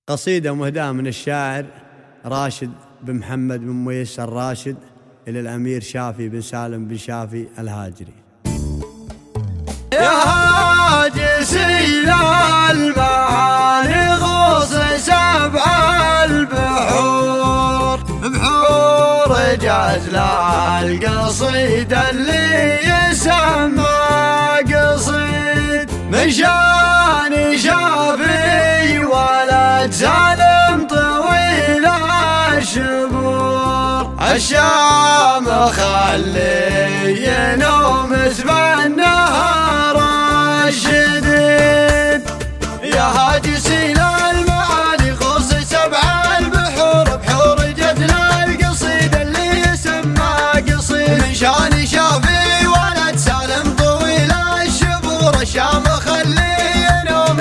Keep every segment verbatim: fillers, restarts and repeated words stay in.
قصيدة مهداة من الشاعر راشد بن محمد بن ميسر راشد إلى الأمير شافي بن سالم بن شافي الهاجري. يا هاجسي المعاني غوص سبع البحور، بحور جزل القصيد اللي يسمى قصيد من شان شافي ولد سالم طويل الشبور، الشام خلي ينوم بالنهار الشديد. يا هاجسين المعاني غوص سبع البحور، بحور جدل القصيد اللي يسمى قصيد من شان شافي ولد سالم طويل الشبور، الشام خلي ينوم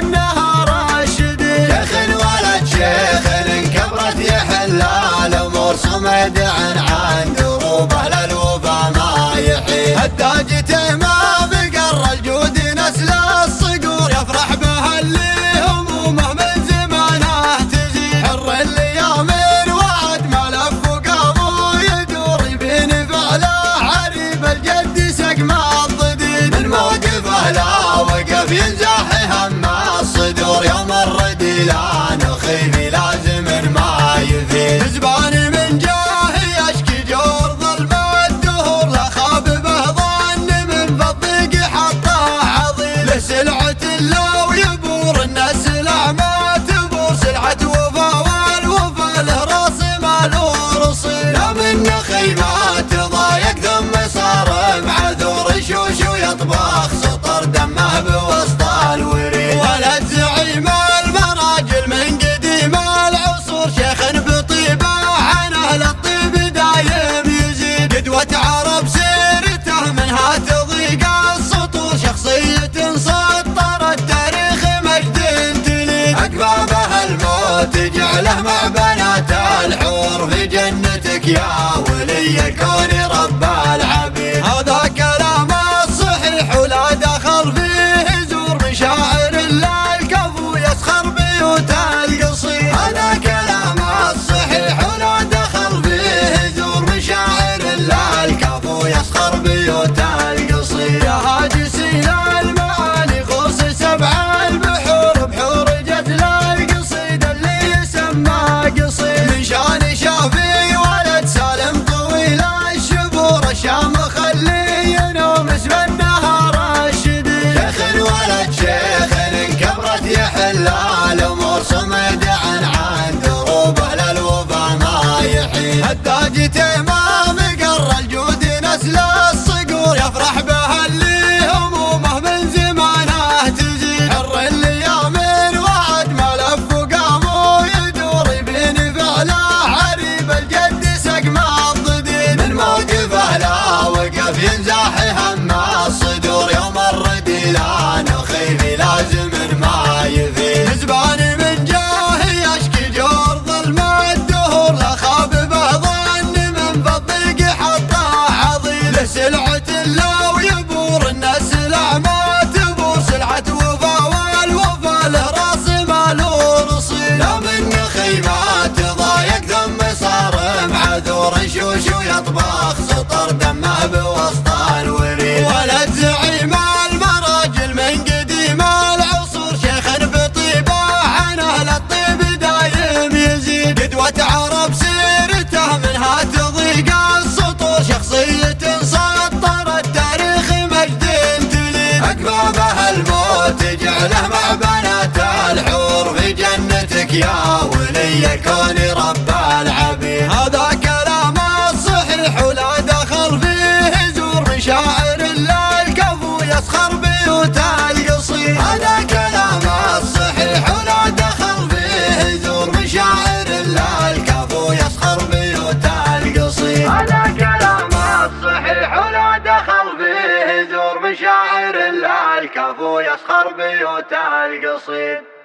بالنهار الشديد. شيخ ولد شيخ كبرت يحل الامور، صمد عن دروبه للوفا ما يحيل، التاج تيمه بقر الجود نسل الصقور، يفرح به اللي همومه من زمانه تزيد. حر الايام وعد ملف وقامه يدور، يبين فعله عريب الجد سقم الضديد، من موقفه لا وقف ينزاح هم الصدور، يوم الرديلان خيفي لازم ما يفيد. زبان من جاه يشكي جور ظلم الدهور، لا خاب به ظن من فضيق حطه عظيم، لسلعة لو يبور النسلع ما تبور، سلعة وفا والوفا له راس مال ورصيد. لا من خيمات ضايق ثم صار معذور، شوشو يطبخ سطر دمه بوسط الوريد، ولد زعيم المراجل من قديم العصور، شيخ بطيبه عن اهل الطيب دايم يزيد، قدوة عرب سيرته منها تضيق السطور، شخصية سطر التاريخ مجد تليد، اكبابه الموت جعله مع بنات الحور، في جنتك يا ولي كون رب العبيد. هذا كلام الصحيح ولا دخل فيه زور، من شاعر لا الكفو يسخر بيوت القصيد. هذا كلام الصحيح ولا دخل فيه زور، من شاعر لا الكفو يسخر بيوت القصيد. يا هاجسين المعاني غوص سبع البحور، بحور جدل القصيد اللي يسمى قصيد من شان شافي ولد سالم طويل الشبور، الشام خلي ينوم بالنهار الشديد. شيخ ولد شيخ كبرت يحل الامور، صمد عن عن دروبه للوفا ما يحيل، التاج تيمه بقر الجود نسل الصقور، يفرح به اللي همومه من زمانه تزيد. حر الايام وعد ملف وقامه يدور، يبين فعله عريب الجد سقم الضديد، من موقفه لا وقف ينزاح هم الصدور، يوم الرديلان خيفي لازم ما يفيد. زبان من جاه يشكي جور ظلم الدهور، لا خاب به ظن من فضيق حطه عظيم، لسلعة لو يبور النسلع ما تبور، سلعة وفا والوفا له راس مال ورصيد. لا من خيمات ضايق ثم صار معذور، شوشو يطبخ سطر دمه بوسط الوريد، ولد زعيم المراجل من قديم العصور، شيخ بطيبه عن اهل الطيب دايم يزيد، قدوة عرب سيرته منها تضيق السطور، شخصية سطر التاريخ مجد تليد، اكبابه الموت جعله مع بنات الحور، في جنتك يا ولي كون رب العبيد. هذا كلام الصحيح ولا دخل فيه زور، من شاعر لا الكفو يسخر بيوت القصيد. هذا كلام الصحيح ولا دخل فيه زور، من شاعر لا الكفو يسخر بيوت القصيد. هذا كلام الصحيح ولا دخل فيه زور، من شاعر لا الكفو يسخر بيوت القصيد.